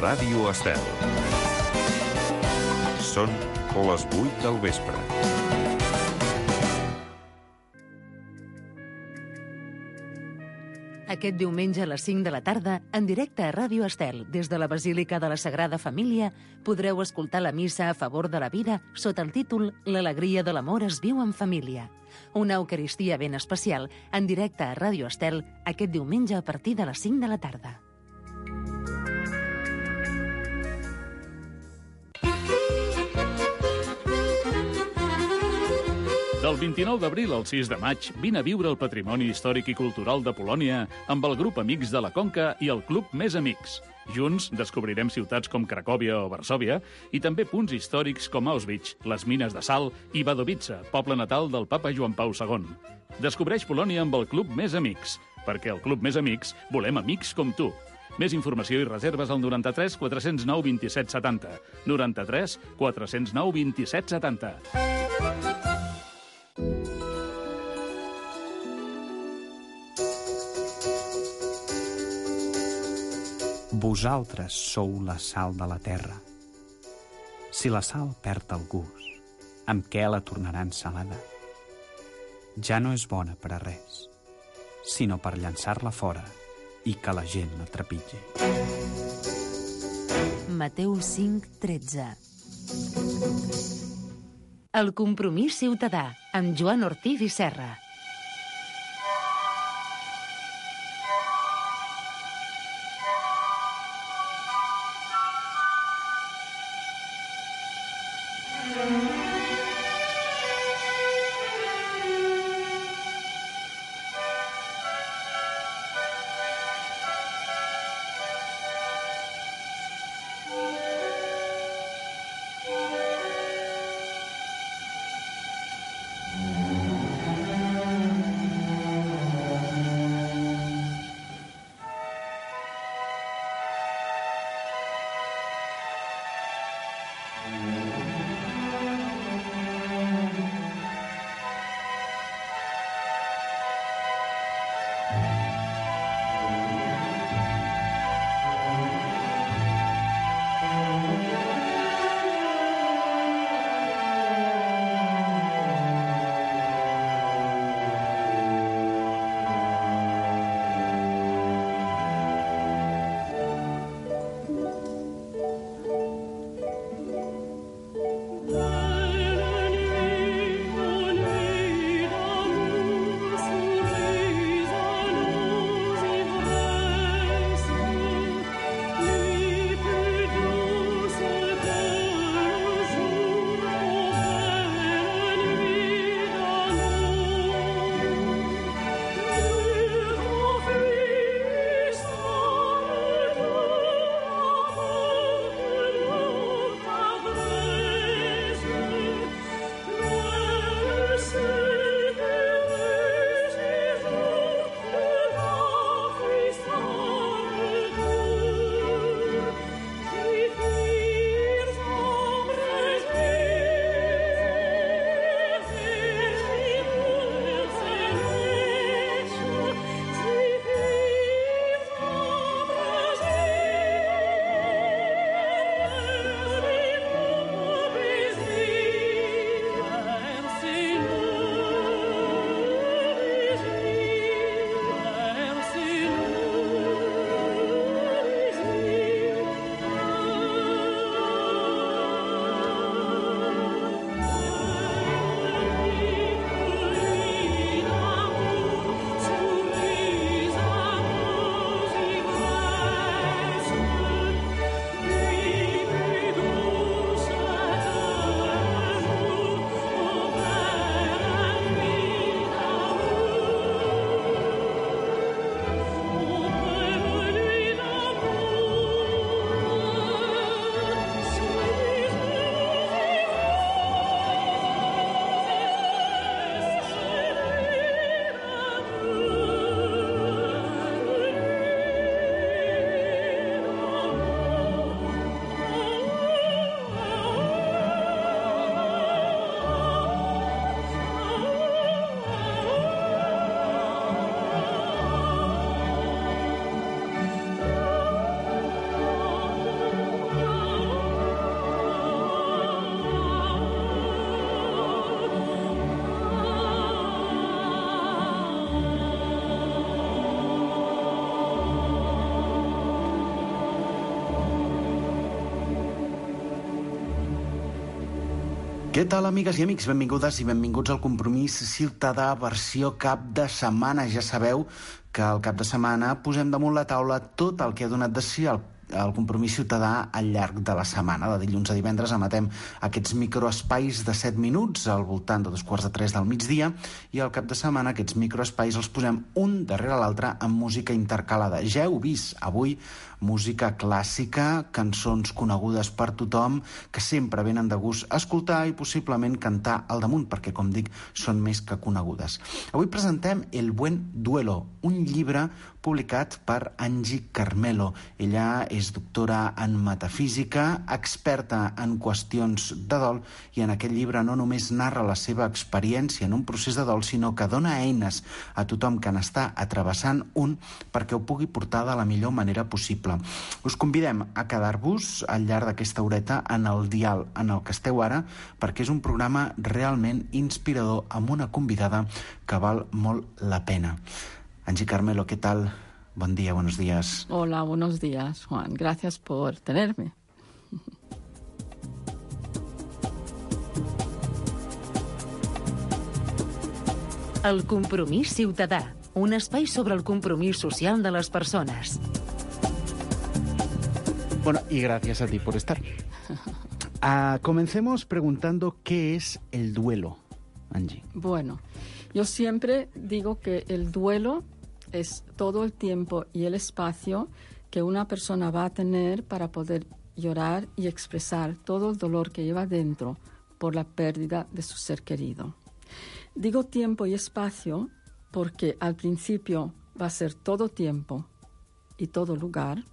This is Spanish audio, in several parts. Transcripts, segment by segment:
Ràdio Estel. Són les 8 del vespre. Aquest diumenge a les 5 de la tarda, en directe a Ràdio Estel, des de la Basílica de la Sagrada Família, podreu escoltar la missa a favor de la vida sota el títol L'alegria de l'amor es viu en família. Una eucaristia ben especial en directe a Ràdio Estel aquest diumenge a partir de les 5 de la tarda. Del 29 d'abril al 6 de maig, vine a viure el patrimoni històric i cultural de Polònia amb el grup Amics de la Conca i el Club Més Amics. Junts descobrirem ciutats com Cracòvia o Varsòvia i també punts històrics com Auschwitz, les mines de sal i Wadowice, poble natal del papa Joan Pau II. Descobreix Polònia amb el Club Més Amics, perquè al Club Més Amics volem amics com tu. Més informació i reserves al 93 409 27 70. 93 409 27 70. Vosaltres sou la sal de la terra. Si la sal perd el gust, amb què la tornaran salada? Ja no és bona per a res, sinó per llançar-la fora i que la gent la trepitgi. Mateu 5:13. El compromís ciutadà, amb Joan Ortiz i Serra. Què tal, amigues i amics? Benvingudes i benvinguts al Compromís Ciutadà versió cap de setmana. Ja sabeu que al cap de setmana posem damunt la taula tot el que ha donat de si el Compromís Ciutadà al llarg de la setmana. De dilluns a divendres emetem aquests microespais de 7 minuts al voltant de 2:45 del migdia i al cap de setmana aquests microespais els posem un darrere l'altre amb música intercalada. Ja heu vist avui música clàssica, cançons conegudes per tothom, que sempre venen de gust escoltar i possiblement cantar al damunt, perquè, com dic, són més que conegudes. Avui presentem El buen duelo, un llibre publicat per Angie Carmelo. Ella és doctora en metafísica, experta en qüestions de dol, i en aquest llibre no només narra la seva experiència en un procés de dol, sinó que dona eines a tothom que n'està atrevessant un perquè ho pugui portar de la millor manera possible. Us convidem a quedar-vos al llarg d'aquesta horeta en el dial en el que esteu ara, perquè és un programa realment inspirador amb una convidada que val molt la pena. Angie Carmelo, ¿qué tal? Buen día, buenos días. Hola, buenos días, Juan. Gracias por tenerme. El Compromís Ciutadà, un espai sobre el compromís social de les persones. Bueno, y gracias a ti por estar. Comencemos preguntando qué es el duelo, Angie. Bueno, yo siempre digo que el duelo es todo el tiempo y el espacio que una persona va a tener para poder llorar y expresar todo el dolor que lleva dentro por la pérdida de su ser querido. Digo tiempo y espacio porque al principio va a ser todo tiempo y todo lugar,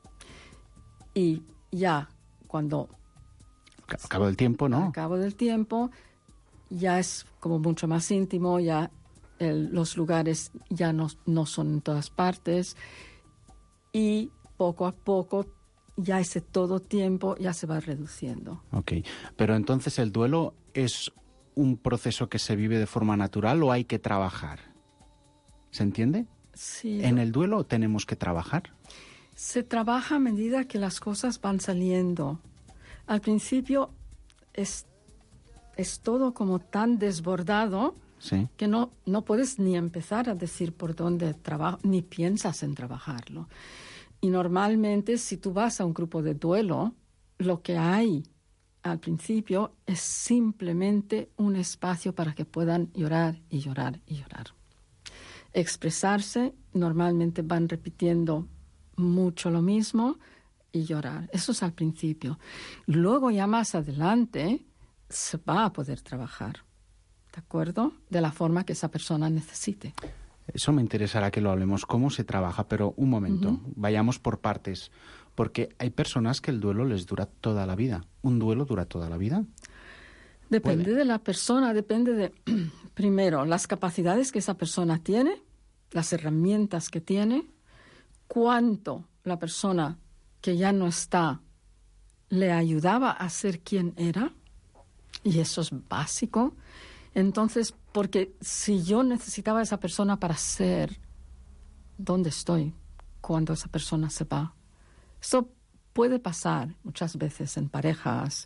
y ya cuando Al cabo del tiempo, ¿no? al cabo del tiempo ya es como mucho más íntimo, ya los lugares ya no son en todas partes, y poco a poco ya ese todo tiempo ya se va reduciendo. Ok, pero entonces el duelo es un proceso que se vive de forma natural o hay que trabajar. ¿Se entiende? Sí. ¿En el duelo tenemos que trabajar? Se trabaja a medida que las cosas van saliendo. Al principio es todo como tan desbordado, Sí. que no puedes ni empezar a decir por dónde trabajo, ni piensas en trabajarlo. Y normalmente, si tú vas a un grupo de duelo, lo que hay al principio es simplemente un espacio para que puedan llorar y llorar y llorar. Expresarse, normalmente van repitiendo mucho lo mismo y llorar. Eso es al principio. Luego, ya más adelante, se va a poder trabajar, ¿de acuerdo? De la forma que esa persona necesite. Eso me interesará que lo hablemos, cómo se trabaja, pero un momento, vayamos por partes, porque hay personas que el duelo les dura toda la vida. ¿Un duelo dura toda la vida? Depende de la persona, depende de, primero, las capacidades que esa persona tiene, las herramientas que tiene, cuánto la persona que ya no está le ayudaba a ser quien era, y eso es básico. Entonces, porque si yo necesitaba a esa persona para ser donde estoy cuando esa persona se va, eso puede pasar muchas veces en parejas,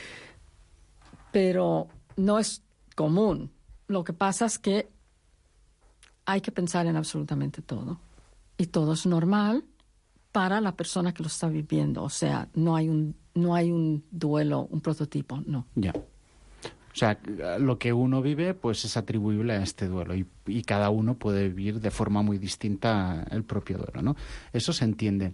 pero no es común. Lo que pasa es que hay que pensar en absolutamente todo, y todo es normal para la persona que lo está viviendo. O sea, no hay un duelo, un prototipo, no. Ya. O sea, lo que uno vive pues es atribuible a este duelo y cada uno puede vivir de forma muy distinta el propio duelo, ¿no? Eso se entiende.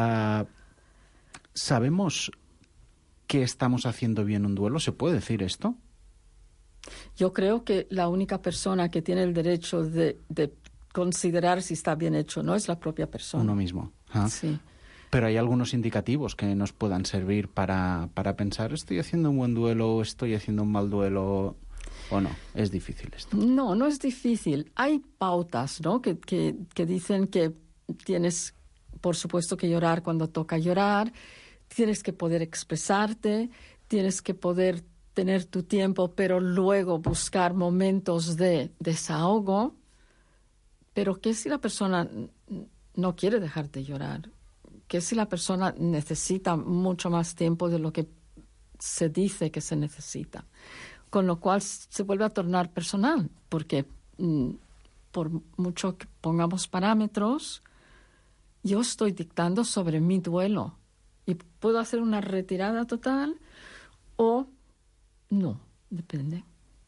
¿Sabemos que estamos haciendo bien un duelo? ¿Se puede decir esto? Yo creo que la única persona que tiene el derecho de considerar si está bien hecho no es la propia persona. Uno mismo. ¿Ah? Sí. Pero hay algunos indicativos que nos puedan servir para pensar, ¿estoy haciendo un buen duelo, estoy haciendo un mal duelo o no? Es difícil esto. No es difícil. Hay pautas, ¿no? que dicen que tienes, por supuesto, que llorar cuando toca llorar, tienes que poder expresarte, tienes que poder tener tu tiempo, pero luego buscar momentos de desahogo. Pero ¿qué si la persona no quiere dejar de llorar? ¿Qué si la persona necesita mucho más tiempo de lo que se dice que se necesita. Con lo cual se vuelve a tornar personal, porque por mucho que pongamos parámetros, yo estoy dictando sobre mi duelo y puedo hacer una retirada total o no, depende.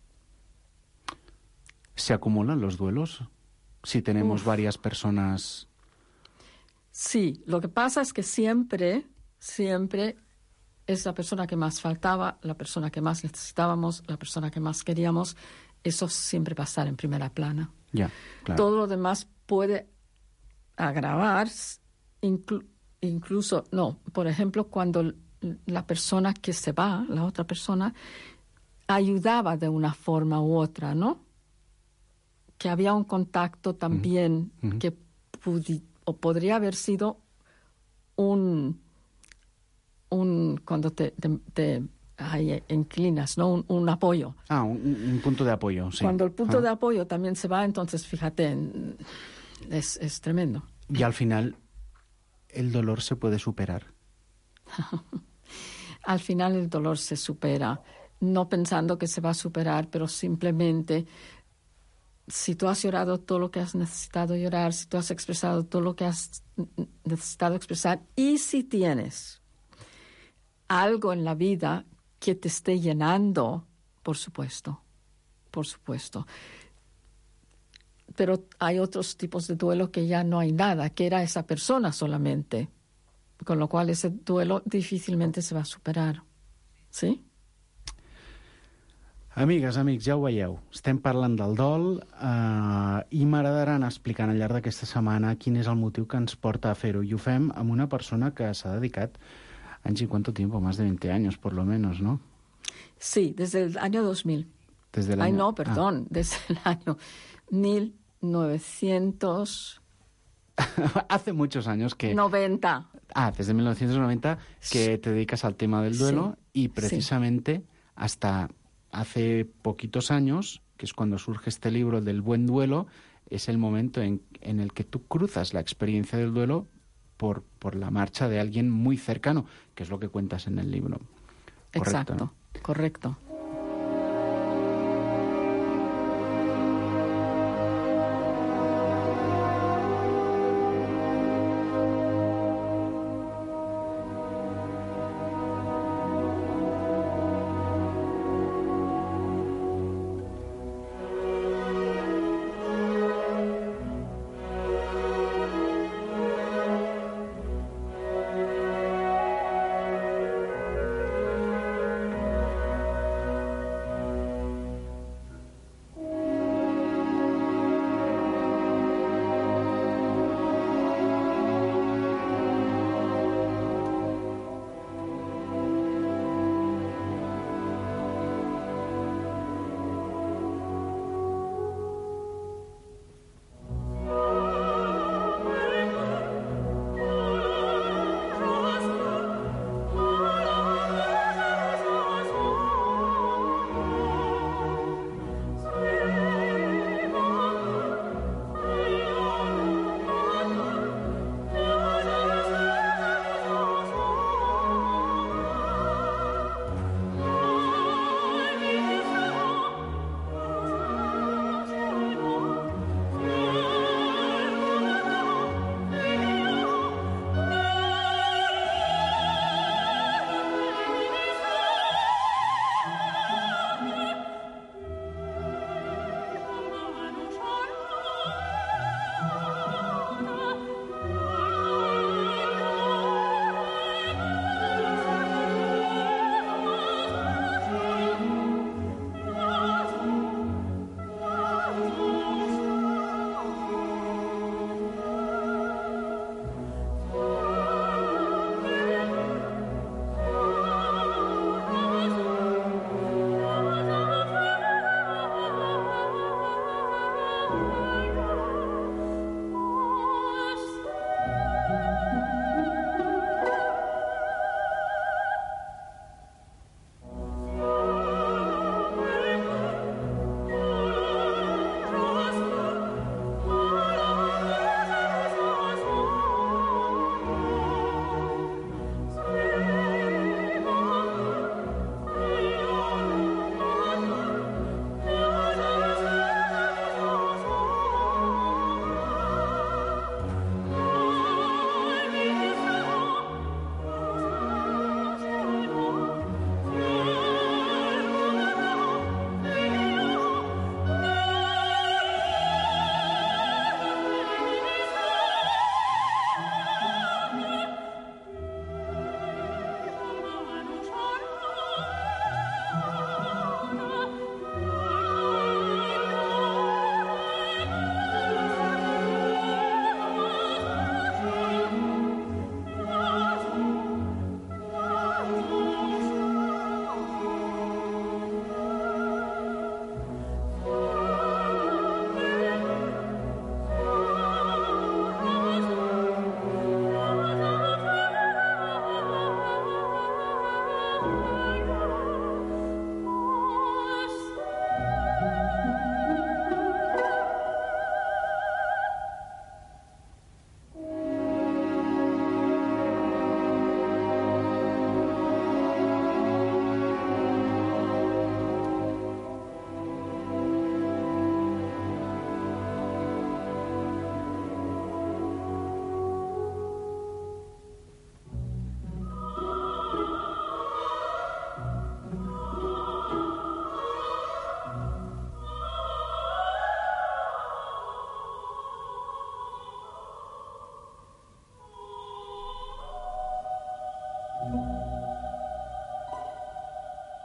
¿Se acumulan los duelos si tenemos varias personas? Sí, lo que pasa es que siempre es la persona que más faltaba, la persona que más necesitábamos, la persona que más queríamos. Eso siempre va a estar en primera plana. Ya, claro. Todo lo demás puede agravar, incluso, no, por ejemplo, cuando la persona que se va, la otra persona, ayudaba de una forma u otra, ¿no? Que había un contacto también que podría haber sido un cuando te inclinas, ¿no? Un apoyo. Un punto de apoyo, sí. Cuando el punto de apoyo también se va, entonces, fíjate, es tremendo. Y al final, el dolor se puede superar. Al final el dolor se supera, no pensando que se va a superar, pero simplemente si tú has llorado todo lo que has necesitado llorar, si tú has expresado todo lo que has necesitado expresar, y si tienes algo en la vida que te esté llenando, por supuesto. Pero hay otros tipos de duelo que ya no hay nada, que era esa persona solamente, con lo cual ese duelo difícilmente se va a superar. ¿Sí? Amigues, amics, ja ho veieu. Estem parlant del dol i m'agradarà anar explicant al llarg d'aquesta setmana quin és el motiu que ens porta a fer-ho. I ho fem amb una persona que s'ha dedicat anys y cuánto tiempo, más de 20 años por lo menos, ¿no? Sí, desde el año 2000. Desde el año... desde el año 1900... Hace muchos años que... 90. Desde 1990 que te dedicas al tema del duelo y precisamente hasta hace poquitos años, que es cuando surge este libro del buen duelo, es el momento en el que tú cruzas la experiencia del duelo por la marcha de alguien muy cercano, que es lo que cuentas en el libro. ¿Correcto? Exacto, correcto.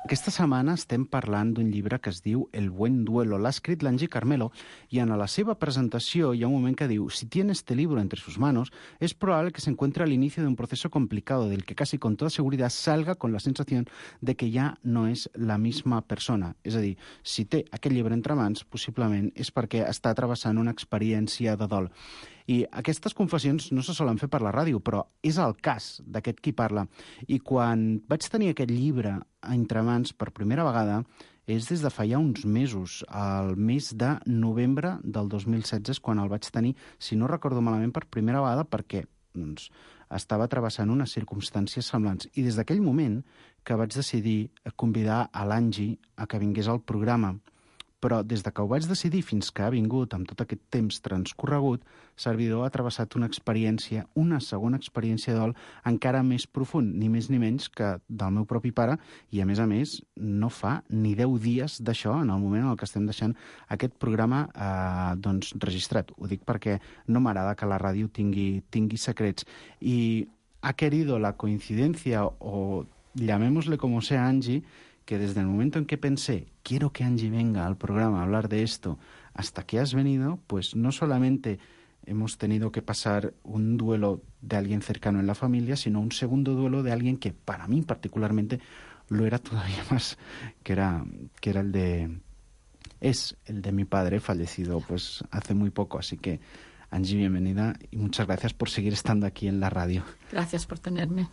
Aquesta setmana estem parlant d'un llibre que es diu El buen duelo. L'ha escrit l'Angie Carmelo y en la seva presentació hi ha un moment que diu: si tiene este libro entre sus manos, es probable que se encuentre al inicio de un proceso complicado del que casi con toda seguridad salga con la sensación de que ja no és la misma persona. És a dir, si té aquest llibre entre mans, possiblement és perquè està travessant una experiència de dol. I aquestes confessions no se solen fer per la ràdio, però és el cas d'aquest qui parla. I quan vaig tenir aquest llibre entre mans per primera vegada és des de fa ja uns mesos. El mes de novembre del 2016 és quan el vaig tenir, si no recordo malament, per primera vegada, perquè estava travessant unes circumstàncies semblants. I des d'aquell moment que vaig decidir convidar a l'Angie a que vingués al programa. Però des de que ho vaig decidir fins que ha vingut, amb tot aquest temps transcorregut, Servidor ha travessat una experiència, una segona experiència de dol encara més profund, ni més ni menys que del meu propi pare, i a més, no fa ni 10 dies d'això, en el moment en què estem deixant aquest programa registrat. Ho dic perquè no m'agrada que la ràdio tingui secrets. Y ha querido la coincidencia, o llamémosle como sea, Angie, que desde el momento en que pensé, quiero que Angie venga al programa a hablar de esto, hasta que has venido, pues no solamente hemos tenido que pasar un duelo de alguien cercano en la familia, sino un segundo duelo de alguien que para mí particularmente lo era todavía más, que era el de... es el de mi padre, fallecido pues hace muy poco. Así que, Angie, bienvenida y muchas gracias por seguir estando aquí en la radio. Gracias por tenerme.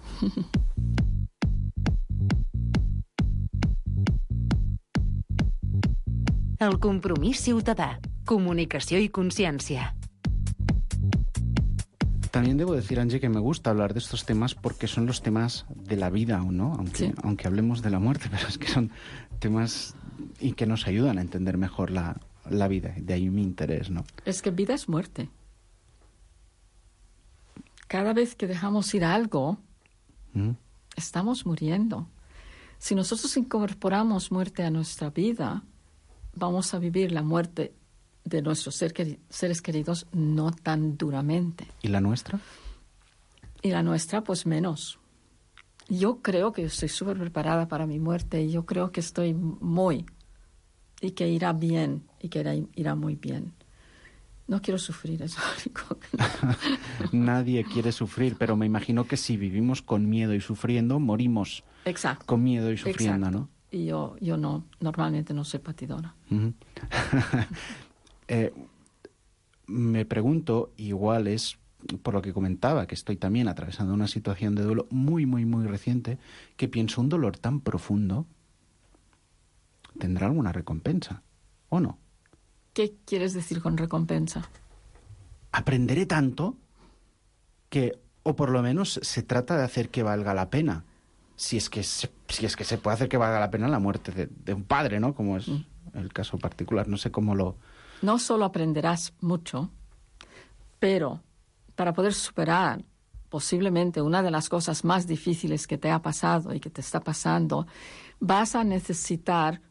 El compromís ciutadà, comunicació i consciència. También debo decir, Angie, que me gusta hablar de estos temas porque son los temas de la vida, ¿no? Aunque hablemos de la muerte, pero es que son temas y que nos ayudan a entender mejor la vida. De ahí mi interés, ¿no? Es que vida es muerte. Cada vez que dejamos ir algo, estamos muriendo. Si nosotros incorporamos muerte a nuestra vida, vamos a vivir la muerte de nuestros seres queridos no tan duramente. ¿Y la nuestra? Y la nuestra, pues menos. Yo creo que estoy súper preparada para mi muerte y yo creo que estoy y que irá bien y que irá muy bien. No quiero sufrir, es lo único que no. Nadie quiere sufrir, pero me imagino que si vivimos con miedo y sufriendo, morimos. Exacto. Con miedo y sufriendo, exacto. ¿no? Y yo no, normalmente no soy patidora. Me pregunto, igual es por lo que comentaba, que estoy también atravesando una situación de duelo muy, muy, muy reciente, que pienso, un dolor tan profundo, ¿tendrá alguna recompensa o no? ¿Qué quieres decir con recompensa? Aprenderé tanto que, o por lo menos se trata de hacer que valga la pena. Si es que se puede hacer que valga la pena la muerte de un padre, ¿no? Como es el caso particular. No sé cómo lo... No solo aprenderás mucho, pero para poder superar posiblemente una de las cosas más difíciles que te ha pasado y que te está pasando, vas a necesitar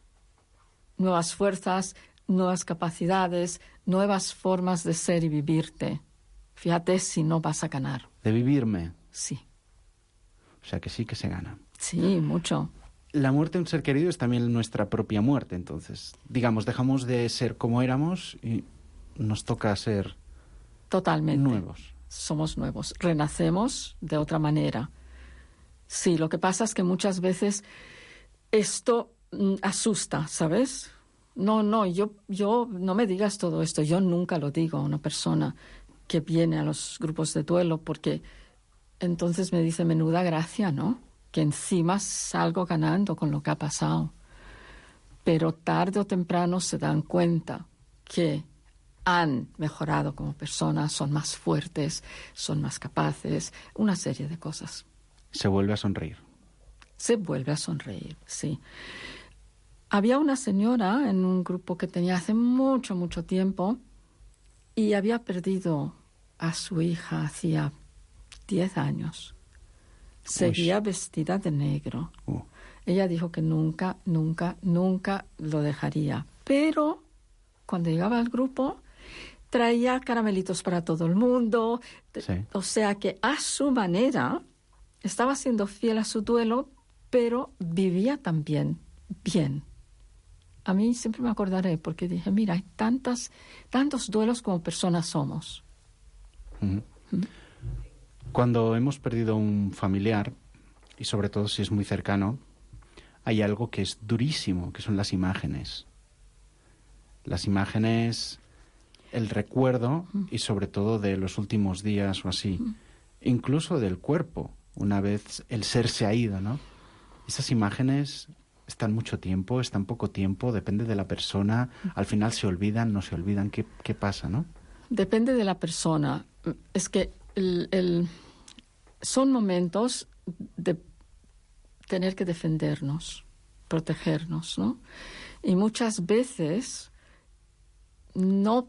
nuevas fuerzas, nuevas capacidades, nuevas formas de ser y vivirte. Fíjate si no vas a ganar. ¿De vivirme? Sí. O sea que sí que se gana. Sí, mucho. La muerte de un ser querido es también nuestra propia muerte, entonces. Digamos, dejamos de ser como éramos y nos toca ser totalmente nuevos. Somos nuevos. Renacemos de otra manera. Sí, lo que pasa es que muchas veces esto asusta, ¿sabes? No, yo no me digas todo esto. Yo nunca lo digo a una persona que viene a los grupos de duelo porque entonces me dice, menuda gracia, ¿no? Que encima salgo ganando con lo que ha pasado. Pero tarde o temprano se dan cuenta que han mejorado como personas, son más fuertes, son más capaces, una serie de cosas. Se vuelve a sonreír. Se vuelve a sonreír, sí. Había una señora en un grupo que tenía hace mucho, mucho tiempo y había perdido a su hija hacía 10 años. Seguía vestida de negro. Ella dijo que nunca, nunca, nunca lo dejaría. Pero cuando llegaba al grupo, traía caramelitos para todo el mundo. Sí. O sea que a su manera estaba siendo fiel a su duelo, pero vivía también bien. A mí siempre me acordaré porque dije, mira, hay tantos duelos como personas somos. Cuando hemos perdido un familiar, y sobre todo si es muy cercano, hay algo que es durísimo, que son las imágenes. Las imágenes, el recuerdo, y sobre todo de los últimos días o así, incluso del cuerpo, una vez el ser se ha ido, ¿no? Esas imágenes están mucho tiempo, están poco tiempo, depende de la persona, al final se olvidan, no se olvidan, ¿qué pasa, no? Depende de la persona. Es que son momentos de tener que defendernos, protegernos, ¿no? Y muchas veces no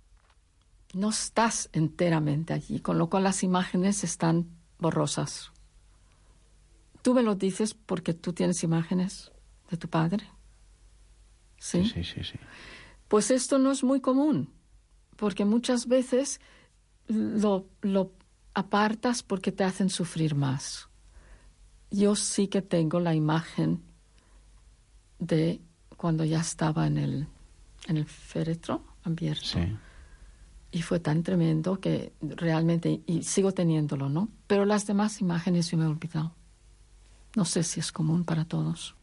estás enteramente allí, con lo cual las imágenes están borrosas. Tú me lo dices porque tú tienes imágenes de tu padre. ¿Sí? Sí. Pues esto no es muy común, porque muchas veces lo apartas porque te hacen sufrir más. Yo sí que tengo la imagen de cuando ya estaba en el féretro abierto. Sí. Y fue tan tremendo que realmente, y sigo teniéndolo, ¿no? Pero las demás imágenes yo me he olvidado. No sé si es común para todos.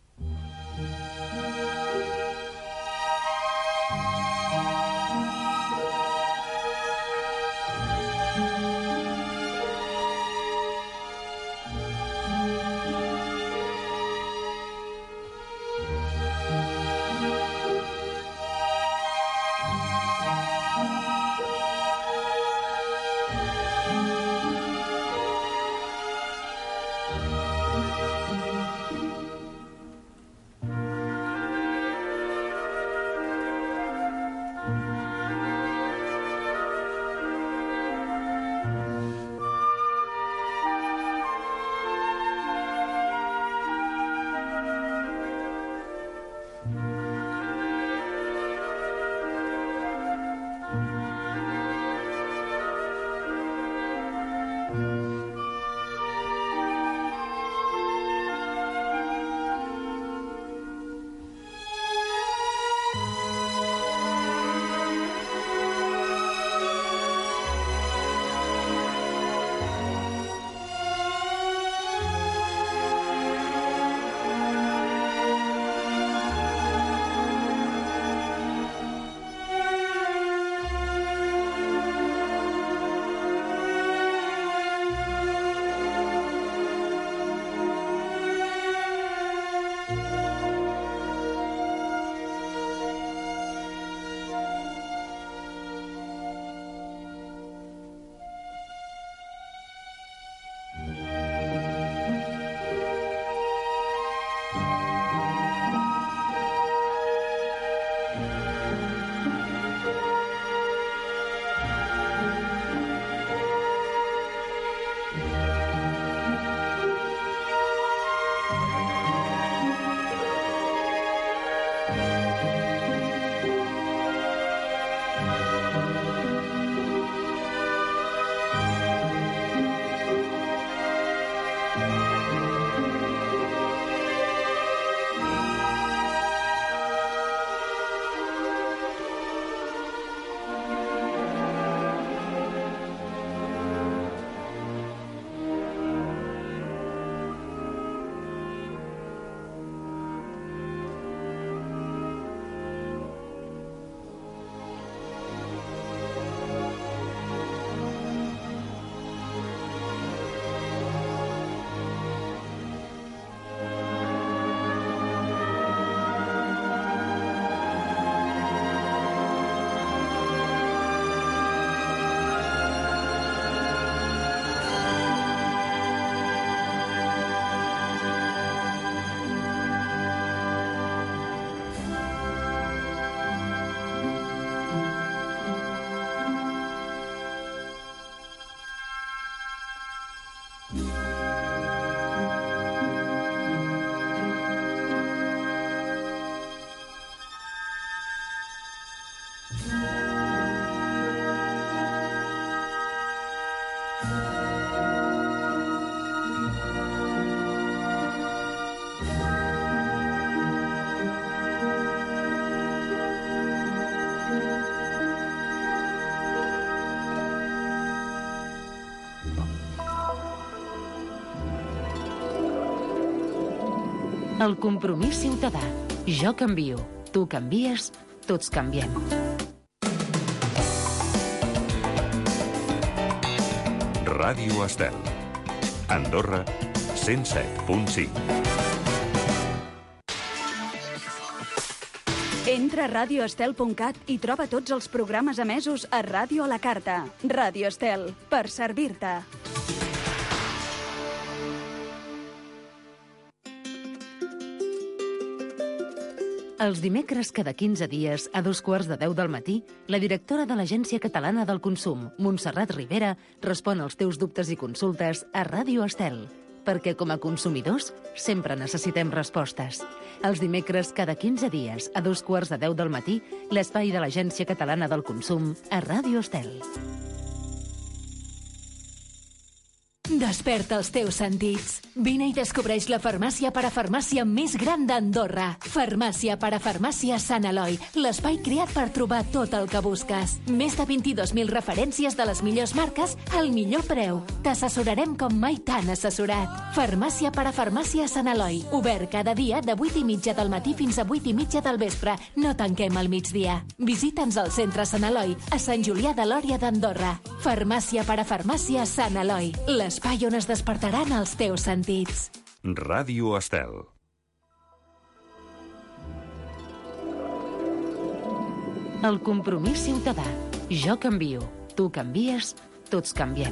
El compromís ciutadà. Jo canvio, tu canvies, tots canviem. Ràdio Estel. Andorra, 107.5. Entra a radioestel.cat i troba tots els programes emesos a Ràdio a la Carta. Ràdio Estel, per servir-te. Els dimecres cada 15 dies, a 2:15 del matí, la directora de l'Agència Catalana del Consum, Montserrat Rivera, respon als teus dubtes i consultes a Ràdio Estel. Perquè com a consumidors sempre necessitem respostes. Els dimecres cada 15 dies, a 2:15 del matí, l'espai de l'Agència Catalana del Consum a Ràdio Estel. Desperta els teus sentits. Vine i descobreix la farmàcia parafarmàcia més gran d'Andorra. Farmàcia parafarmàcia Sant Eloi, l'espai creat per trobar tot el que busques. Més de 22.000 referències de les millors marques al millor preu. T'assessorarem com mai t'han assessorat. Farmàcia parafarmàcia Sant Eloi, obert cada dia de 8:30 del matí fins a 8:30 del vespre. No tanquem al migdia. Visita'ns al centre Sant Eloi, a Sant Julià de Lòria d'Andorra. Farmàcia parafarmàcia Sant Eloi, l'espai on es despertaran els teus sentits. Ràdio Estel. El compromís ciutadà. Jo canvio, tu canvies, tots canviem.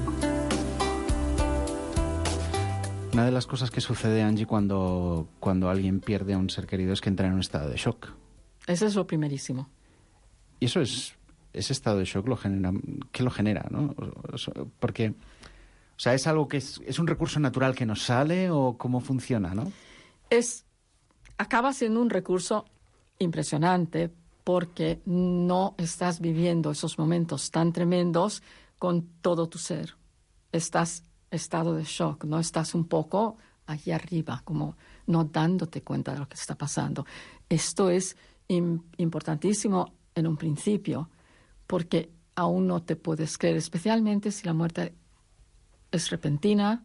Una de las cosas que sucede, Angie, cuando alguien pierde a un ser querido es que entra en un estado de shock. Eso es lo primerísimo. Y eso ese estado de shock ¿qué lo genera, ¿no? Porque, o sea, ¿es algo que es un recurso natural que nos sale o cómo funciona, no? Acaba siendo un recurso impresionante porque no estás viviendo esos momentos tan tremendos con todo tu ser. Estás estado de shock, ¿no? Estás un poco allí arriba, como no dándote cuenta de lo que está pasando. Esto es importantísimo en un principio, porque aún no te puedes creer, especialmente si la muerte es repentina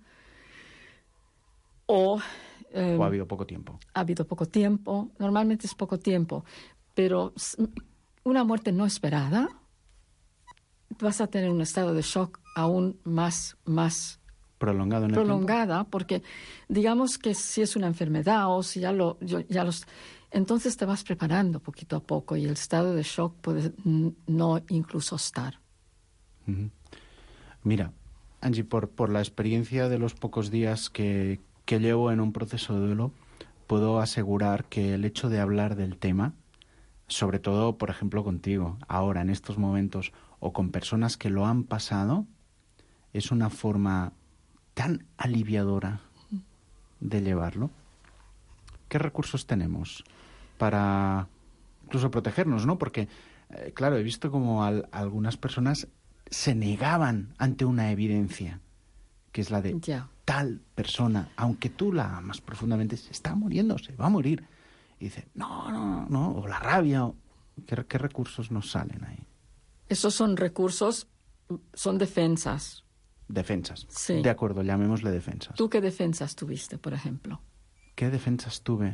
o ha habido poco tiempo. Ha habido poco tiempo, normalmente es poco tiempo, pero una muerte no esperada, vas a tener un estado de shock aún más prolongado en el tiempo. Porque digamos que si es una enfermedad o si entonces te vas preparando poquito a poco y el estado de shock puede no incluso estar. Uh-huh. Mira, Angie, por la experiencia de los pocos días que llevo en un proceso de duelo, puedo asegurar que el hecho de hablar del tema, sobre todo, por ejemplo, contigo, ahora, en estos momentos, o con personas que lo han pasado, es una forma tan aliviadora de llevarlo. ¿Qué recursos tenemos para incluso protegernos, no? Porque, claro, he visto como algunas personas se negaban ante una evidencia, que es la de tal persona, aunque tú la amas profundamente, se está muriendo, se va a morir. Y dice, no, o la rabia. ¿Qué recursos nos salen ahí? Esos son recursos, son defensas. Defensas. Sí. De acuerdo, llamémosle defensas. ¿Tú qué defensas tuviste, por ejemplo? ¿Qué defensas tuve?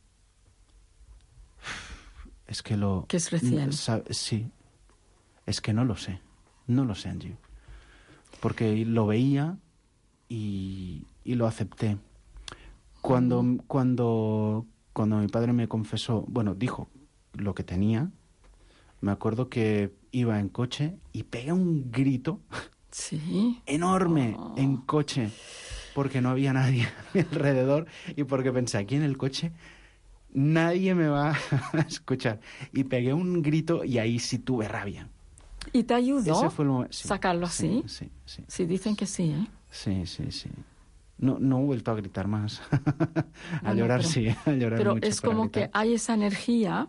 Es que que es recién. Sí. Es que no lo sé. No lo sé, Angie. Porque lo veía y lo acepté. Cuando mi padre me confesó, dijo lo que tenía, me acuerdo que iba en coche y pegué un grito enorme en coche, porque no había nadie a mi alrededor y porque pensé, aquí en el coche nadie me va a escuchar. Y pegué un grito y ahí sí tuve rabia. ¿Y te ayudó Ese fue el sacarlo así? Sí. Sí, dicen que sí, ¿eh? Sí. No he vuelto a gritar más. A llorar pero mucho. Es como que hay esa energía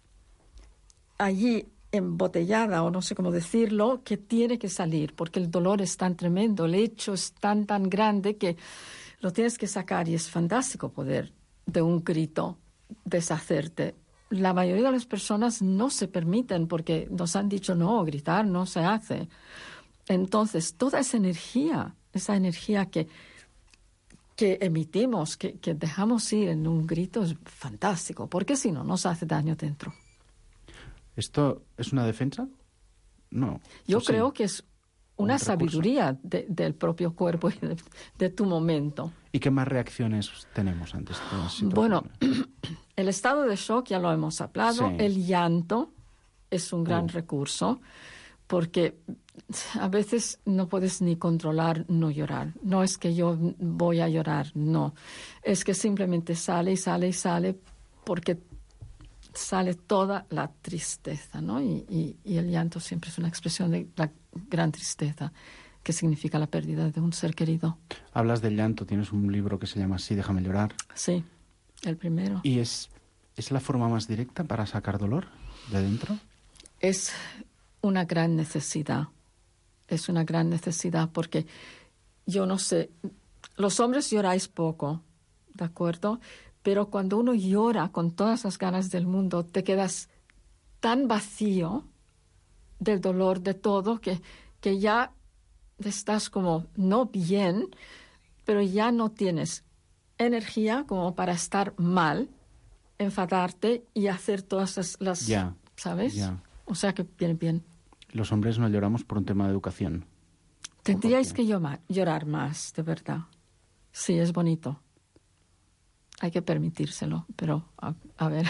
allí embotellada, o no sé cómo decirlo, que tiene que salir, porque el dolor es tan tremendo, el hecho es tan grande que lo tienes que sacar, y es fantástico poder, de un grito, deshacerte. La mayoría de las personas no se permiten, porque nos han dicho, no, gritar no se hace. Entonces, toda esa energía que que emitimos, que dejamos ir en un grito es fantástico, porque si no nos hace daño dentro. ¿Esto es una defensa? No. Yo Sí. creo que es una Un recurso. sabiduría del propio cuerpo y de tu momento. ¿Y qué más reacciones tenemos ante esta situación? Bueno, el estado de shock ya lo hemos hablado. Sí. El llanto es un gran recurso porque a veces no puedes ni controlar no llorar. No es que yo voy a llorar, no. Es que simplemente sale y sale y sale porque sale toda la tristeza, ¿no? Y el llanto siempre es una expresión de la gran tristeza, que significa la pérdida de un ser querido. Hablas del llanto, tienes un libro que se llama así, Déjame llorar. Sí, el primero. ¿Y es la forma más directa para sacar dolor de dentro? Es una gran necesidad. Es una gran necesidad porque yo no sé, los hombres lloráis poco, ¿de acuerdo? Pero cuando uno llora con todas las ganas del mundo, te quedas tan vacío del dolor, de todo, que ya estás como no bien, pero ya no tienes energía como para estar mal, enfadarte y hacer todas las Ya, ¿sabes? ya. O sea que viene bien. Los hombres no lloramos por un tema de educación. Tendríais que llorar más, de verdad. Sí, es bonito. Hay que permitírselo, pero a ver.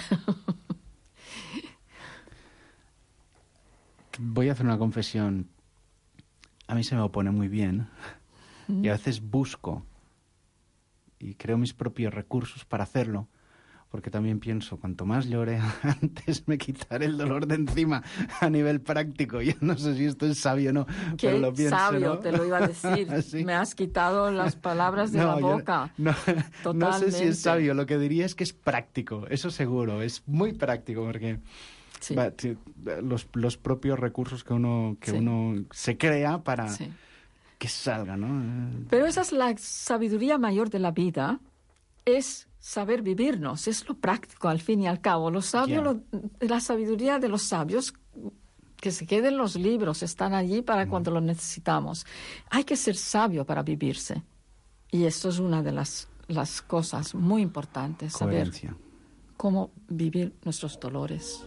Voy a hacer una confesión. A mí se me opone muy bien y a veces busco y creo mis propios recursos para hacerlo, porque también pienso, cuanto más llore, antes me quitaré el dolor de encima a nivel práctico. Yo no sé si esto es sabio o no, pero lo Qué pienso, sabio, ¿no? te lo iba a decir. Sí. Me has quitado las palabras de la yo boca. no sé si Totalmente. es sabio, lo que diría es que es práctico, eso seguro, es muy práctico, porque Sí. los propios recursos que uno Sí. se crea para Sí. que salga, ¿no? Pero esa es la sabiduría mayor de la vida, es saber vivirnos, es lo práctico al fin y al cabo. Los sabios, la sabiduría de los sabios, que se queden los libros, están allí para cuando los necesitamos. Hay que ser sabio para vivirse. Y esto es una de las cosas muy importantes, saber Coherencia. cómo vivir nuestros dolores.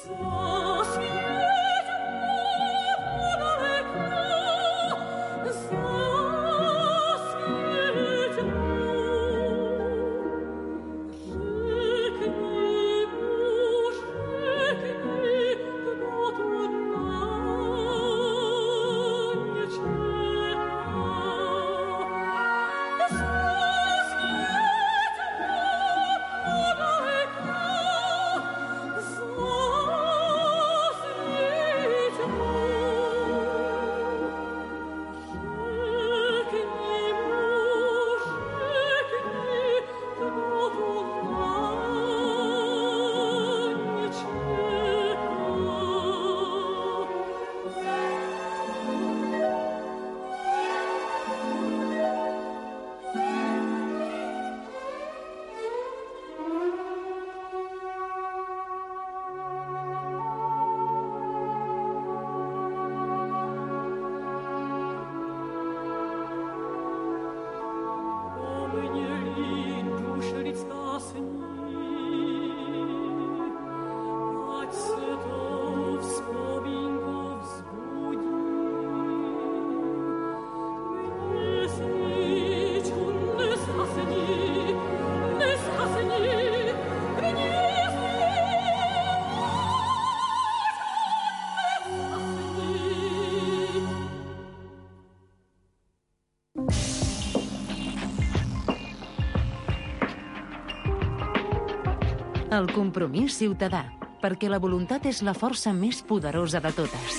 El compromís ciutadà, perquè la voluntat és la força més poderosa de totes.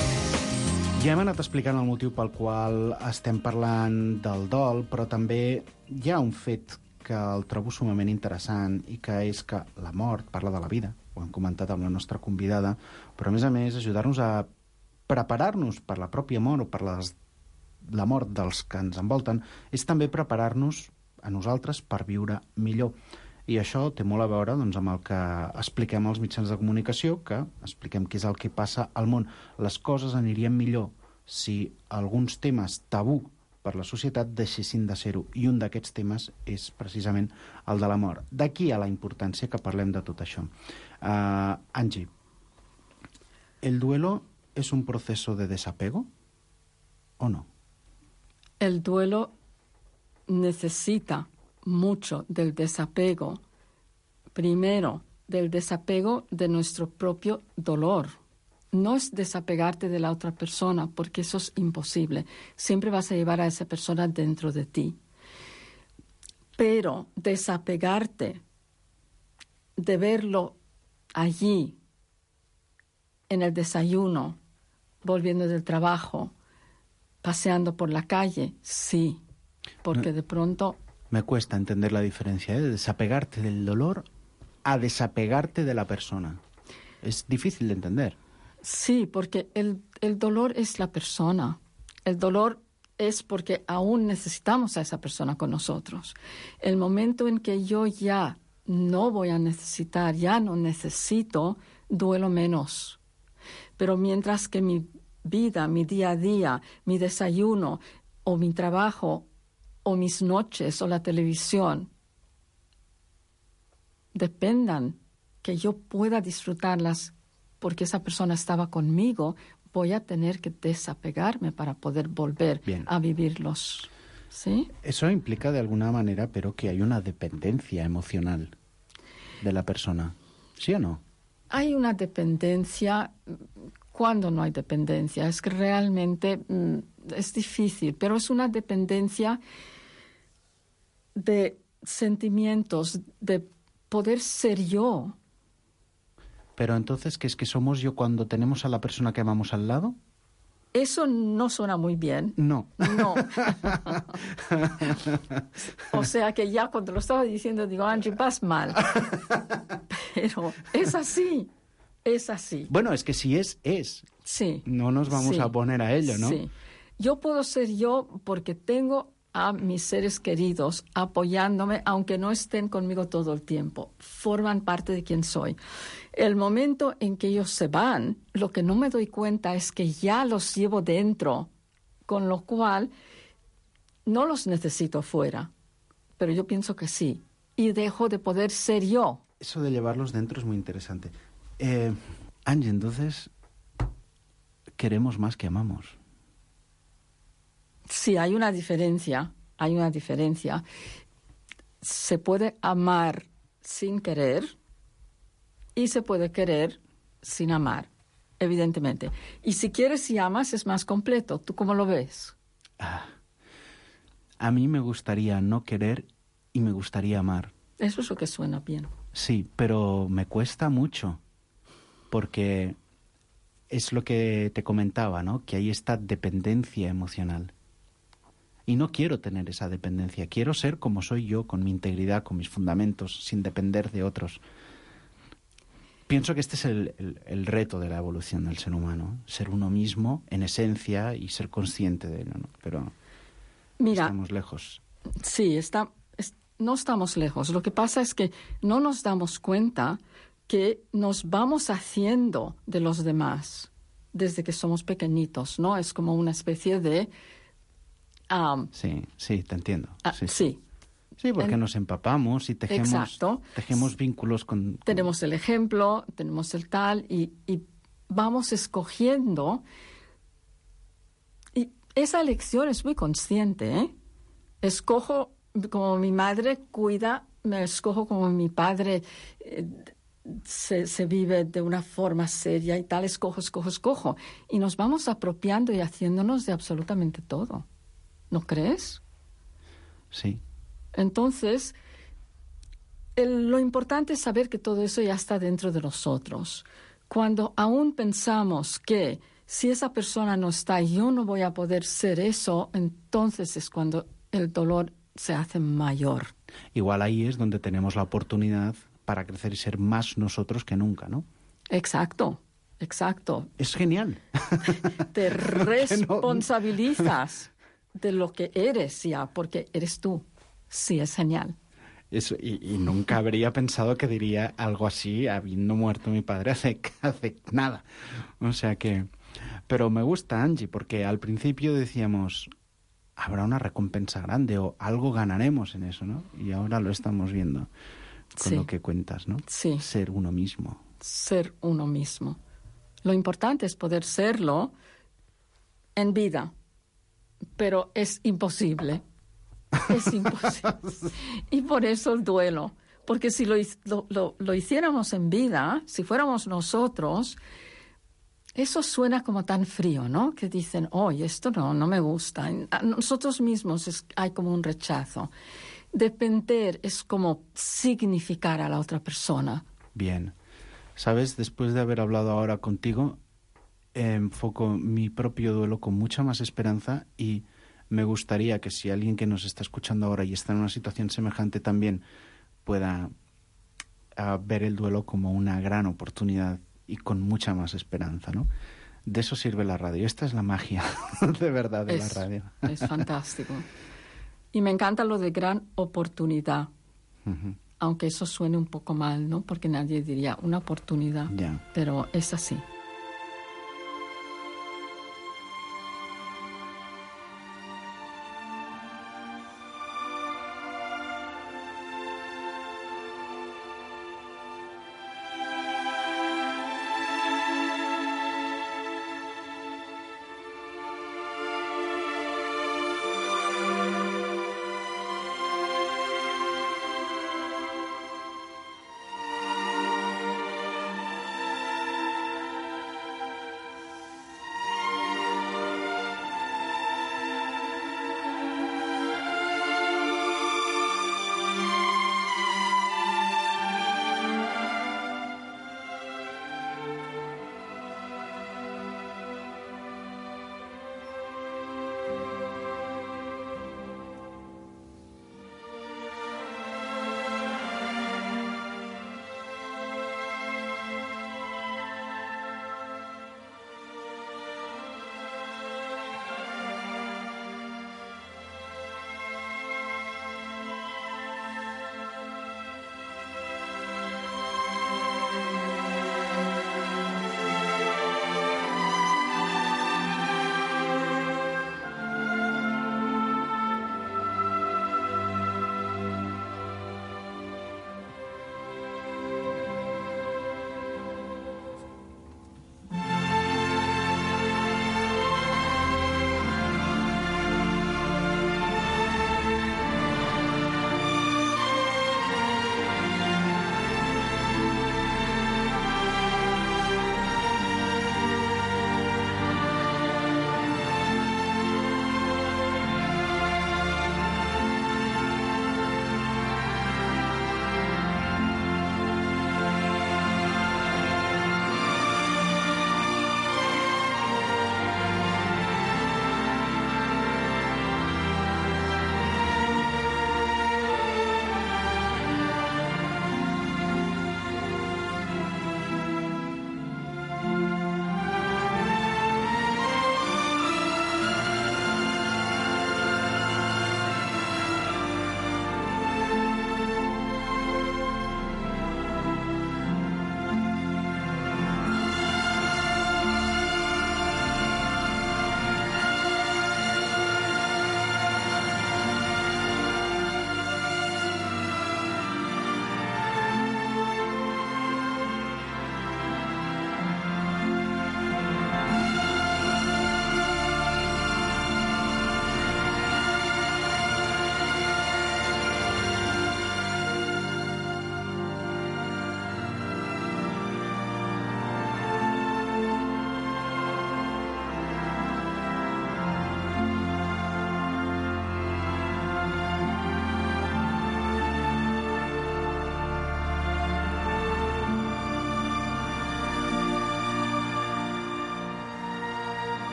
Ja hem anat explicant el motiu pel qual estem parlant del dol, però també hi ha un fet que el trobo sumament interessant i que és que la mort parla de la vida, ho hem comentat amb la nostra convidada, però a més ajudar-nos a preparar-nos per la pròpia mort o per la mort dels que ens envolten és també preparar-nos a nosaltres per viure millor. I això té molt a veure doncs, amb el que expliquem als mitjans de comunicació, que expliquem què és el que passa al món. Les coses anirien millor si alguns temes tabú per la societat deixessin de ser-ho. I un d'aquests temes és precisament el de la mort. D'aquí a la importància que parlem de tot això. Angie, ¿el duelo es un proceso de desapego o no? El duelo necesita mucho del desapego, primero del desapego de nuestro propio dolor. No es desapegarte de la otra persona, porque eso es imposible. Siempre vas a llevar a esa persona dentro de ti. Pero desapegarte de verlo allí, en el desayuno, volviendo del trabajo, paseando por la calle, sí, porque de pronto... Me cuesta entender la diferencia, de desapegarte del dolor a desapegarte de la persona. Es difícil de entender. Sí, porque el dolor es la persona. El dolor es porque aún necesitamos a esa persona con nosotros. El momento en que yo ya no voy a necesitar, ya no necesito, duelo menos. Pero mientras que mi vida, mi día a día, mi desayuno o mi trabajo o mis noches o la televisión dependan que yo pueda disfrutarlas porque esa persona estaba conmigo, voy a tener que desapegarme para poder volver a vivirlos. ¿Sí? Eso implica de alguna manera, pero que hay una dependencia emocional de la persona. ¿Sí o no? Hay una dependencia. ¿Cuándo no hay dependencia? Es que realmente es difícil, pero es una dependencia de sentimientos, de poder ser yo. Pero entonces, ¿qué es que somos yo cuando tenemos a la persona que amamos al lado? Eso no suena muy bien. No. No. O sea que ya cuando lo estaba diciendo digo, Angie, vas mal. Pero es así. Es así. Bueno, es que si es. Sí. No nos vamos a poner a ello, ¿no? Sí. Yo puedo ser yo porque tengo a mis seres queridos apoyándome, aunque no estén conmigo todo el tiempo. Forman parte de quien soy. El momento en que ellos se van, lo que no me doy cuenta es que ya los llevo dentro, con lo cual no los necesito fuera. Pero yo pienso que sí. Y dejo de poder ser yo. Eso de llevarlos dentro es muy interesante. Angie, entonces queremos más que amamos. Sí, hay una diferencia. Se puede amar sin querer y se puede querer sin amar, evidentemente. Y si quieres y amas es más completo. ¿Tú cómo lo ves? A mí me gustaría no querer y me gustaría amar. Eso es lo que suena bien. Sí, pero me cuesta mucho porque es lo que te comentaba, ¿no? Que hay esta dependencia emocional. Y no quiero tener esa dependencia. Quiero ser como soy yo, con mi integridad, con mis fundamentos, sin depender de otros. Pienso que este es el reto de la evolución del ser humano. Ser uno mismo, en esencia, y ser consciente de ello, ¿no? Pero mira, estamos lejos. Sí, no estamos lejos. Lo que pasa es que no nos damos cuenta que nos vamos haciendo de los demás desde que somos pequeñitos, ¿no? Es como una especie de... sí, te entiendo. Sí. Sí, porque nos empapamos y tejemos vínculos con... Tenemos el ejemplo, tenemos el tal y vamos escogiendo. Y esa elección es muy consciente, ¿eh? Escojo como mi madre cuida, me escojo como mi padre se vive de una forma seria y tal, escojo. Y nos vamos apropiando y haciéndonos de absolutamente todo. ¿No crees? Sí. Entonces, lo importante es saber que todo eso ya está dentro de nosotros. Cuando aún pensamos que si esa persona no está, yo no voy a poder ser eso, entonces es cuando el dolor se hace mayor. Igual ahí es donde tenemos la oportunidad para crecer y ser más nosotros que nunca, ¿no? Exacto. Es genial. Te responsabilizas de lo que eres ya, porque eres tú. Sí, es genial. Eso, y nunca habría pensado que diría algo así habiendo muerto mi padre hace nada. O sea que... Pero me gusta, Angie, porque al principio decíamos, habrá una recompensa grande o algo ganaremos en eso, ¿no? Y ahora lo estamos viendo con lo que cuentas, ¿no? Sí. Ser uno mismo. Ser uno mismo. Lo importante es poder serlo en vida, pero es imposible. Es imposible. Y por eso el duelo. Porque si lo hiciéramos en vida, si fuéramos nosotros, eso suena como tan frío, ¿no? Que dicen, esto no me gusta. A nosotros mismos hay como un rechazo. Depender es como significar a la otra persona. Bien. ¿Sabes? Después de haber hablado ahora contigo, enfoco mi propio duelo con mucha más esperanza y me gustaría que si alguien que nos está escuchando ahora y está en una situación semejante también pueda ver el duelo como una gran oportunidad y con mucha más esperanza, ¿no? De eso sirve la radio. Esta es la magia, de verdad, de la radio. Es fantástico. Y me encanta lo de gran oportunidad. Uh-huh. Aunque eso suene un poco mal, ¿no? Porque nadie diría una oportunidad. Yeah. Pero es así.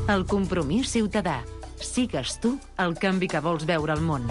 El compromís ciutadà. Sigues tu el canvi que vols veure al món.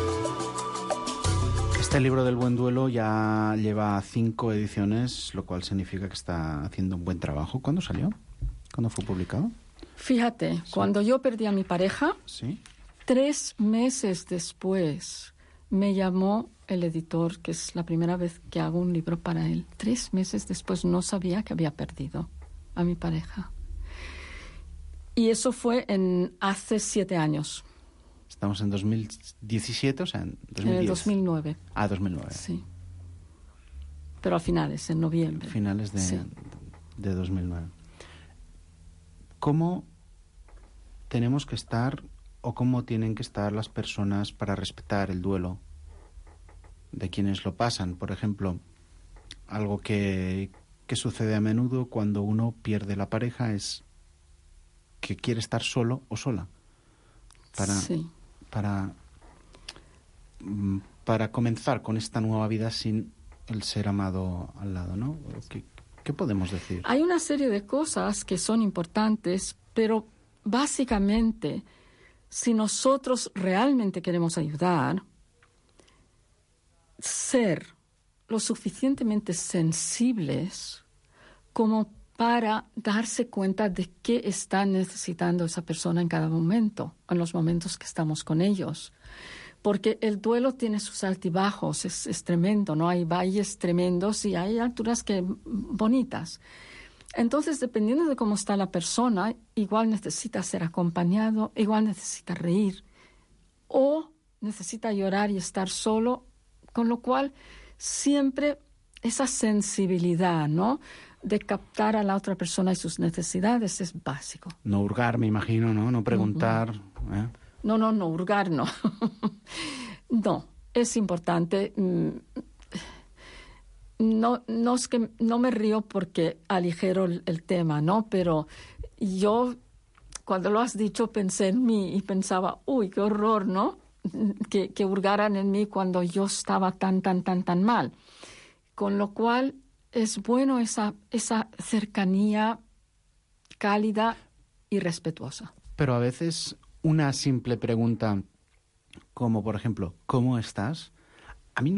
Este libro del buen duelo ya lleva 5 ediciones, lo cual significa que está haciendo un buen trabajo. ¿Cuándo salió? ¿Cuándo fue publicado? Fíjate, sí. Cuando yo perdí a mi pareja, ¿sí? 3 meses después me llamó el editor, que es la primera vez que hago un libro para él. 3 meses después no sabía que había perdido a mi pareja. Y eso fue hace 7 años. Estamos en 2017, o sea, en 2010. En el 2009. Ah, 2009. Sí. Pero a finales, en noviembre. Finales de 2009. ¿Cómo tenemos que estar o cómo tienen que estar las personas para respetar el duelo de quienes lo pasan? Por ejemplo, algo que sucede a menudo cuando uno pierde la pareja es que quiere estar solo o sola para comenzar con esta nueva vida sin el ser amado al lado, ¿no? ¿Qué podemos decir? Hay una serie de cosas que son importantes, pero básicamente, si nosotros realmente queremos ayudar, ser lo suficientemente sensibles como para darse cuenta de qué está necesitando esa persona en cada momento, en los momentos que estamos con ellos. Porque el duelo tiene sus altibajos, es tremendo, ¿no? Hay valles tremendos y hay alturas bonitas. Entonces, dependiendo de cómo está la persona, igual necesita ser acompañado, igual necesita reír, o necesita llorar y estar solo, con lo cual siempre esa sensibilidad, ¿no?, de captar a la otra persona y sus necesidades es básico. No hurgar, me imagino, ¿no? No preguntar. Uh-huh. No, hurgar no. No, es importante. No es que no me río porque aligero el tema, ¿no? Pero yo, cuando lo has dicho, pensé en mí y pensaba, uy, qué horror, ¿no? Que hurgaran en mí cuando yo estaba tan mal. Con lo cual es bueno esa cercanía cálida y respetuosa. Pero a veces una simple pregunta como, por ejemplo, ¿cómo estás? A mí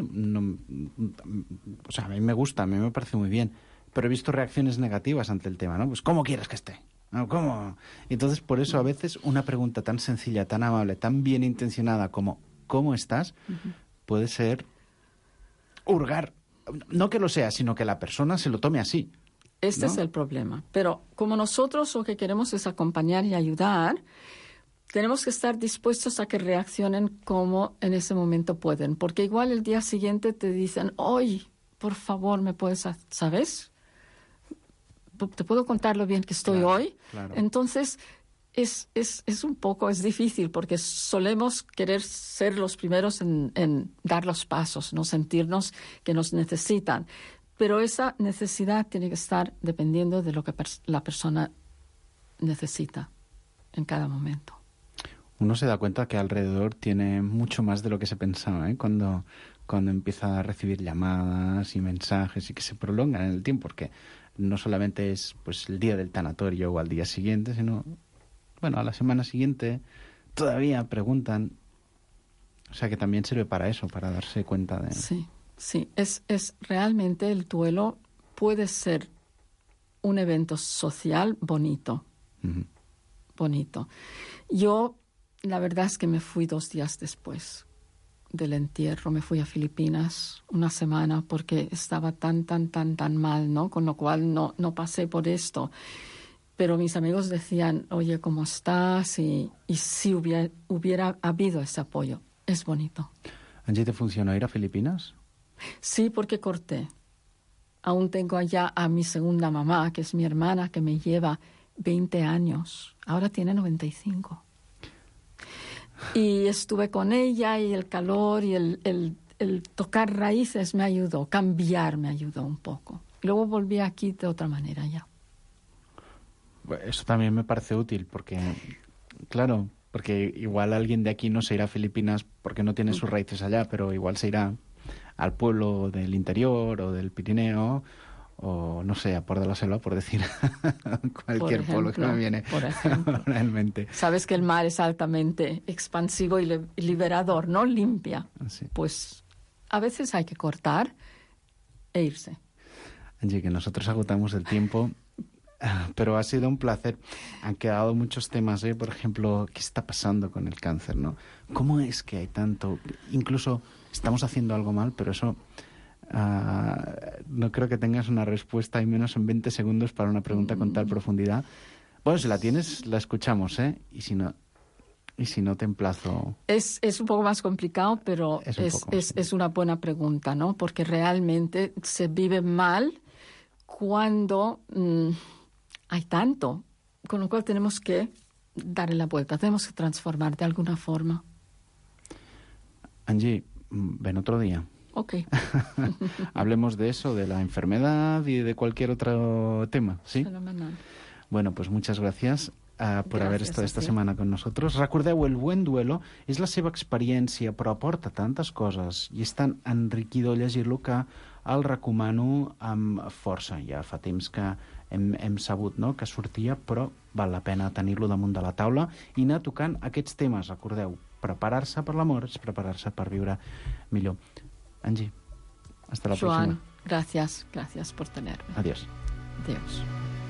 o sea, a mí me gusta, a mí me parece muy bien, pero he visto reacciones negativas ante el tema, ¿no? Pues, ¿cómo quieres que esté? ¿Cómo? Entonces, por eso a veces una pregunta tan sencilla, tan amable, tan bien intencionada como ¿cómo estás? Uh-huh. Puede ser hurgar. No que lo sea, sino que la persona se lo tome así. Este ¿no? es el problema. Pero como nosotros lo que queremos es acompañar y ayudar, tenemos que estar dispuestos a que reaccionen como en ese momento pueden. Porque igual el día siguiente te dicen, oye, por favor, ¿me puedes, sabes? ¿Te puedo contar lo bien que estoy hoy? Claro. Entonces, es difícil porque solemos querer ser los primeros en dar los pasos, no sentirnos que nos necesitan. Pero esa necesidad tiene que estar dependiendo de lo que la persona necesita en cada momento. Uno se da cuenta que alrededor tiene mucho más de lo que se pensaba, ¿eh? Cuando empieza a recibir llamadas y mensajes y que se prolongan en el tiempo, porque no solamente es pues el día del tanatorio o al día siguiente, sino a la semana siguiente todavía preguntan. O sea que también sirve para eso, para darse cuenta de... Sí, es realmente el duelo puede ser un evento social bonito. Uh-huh. Bonito. Yo, la verdad es que me fui 2 días después del entierro. Me fui a Filipinas una semana porque estaba tan mal, ¿no? Con lo cual no pasé por esto. Pero mis amigos decían, oye, ¿cómo estás? Y si hubiera habido ese apoyo. Es bonito. ¿Angie, te funcionó ir a Filipinas? Sí, porque corté. Aún tengo allá a mi segunda mamá, que es mi hermana, que me lleva 20 años. Ahora tiene 95. Y estuve con ella y el calor y el tocar raíces me ayudó, cambiar me ayudó un poco. Luego volví aquí de otra manera ya. Eso también me parece útil porque, claro, porque igual alguien de aquí no se irá a Filipinas porque no tiene sus raíces allá, pero igual se irá al pueblo del interior o del Pirineo o no sé, a Port de la Selva, por decir cualquier pueblo que me viene realmente. Sabes que el mar es altamente expansivo y liberador, ¿no? Limpia. Sí. Pues a veces hay que cortar e irse. Angie, que nosotros agotamos el tiempo, pero ha sido un placer. Han quedado muchos temas, por ejemplo, ¿qué está pasando con el cáncer, no? ¿Cómo es que hay tanto? Incluso estamos haciendo algo mal, pero eso no creo que tengas una respuesta, y menos en 20 segundos para una pregunta con tal profundidad. Bueno, si la tienes, la escuchamos, y si no te emplazo. Es un poco más complicado, pero es una buena pregunta, ¿no? Porque realmente se vive mal cuando hay tanto, con lo cual tenemos que darle la vuelta, tenemos que transformar de alguna forma. Angie, ven otro día. Ok. Hablemos de eso, de la enfermedad y de cualquier otro tema, ¿sí? Fenomenal. Bueno, pues muchas gràcies per haver estat esta setmana con nosotros. Recordeu, El buen duelo és la seva experiència, però aporta tantes coses i és tan enriquidor llegir-lo que el recomano amb força. Ja fa temps que hem sabut, no?, que sortia, però val la pena tenir-lo damunt de la taula i anar tocant aquests temes. Recordeu, preparar-se per l'amor és preparar-se per viure millor. Angie, hasta la próxima. Joan, gracias por tenerme. Adiós. Adiós.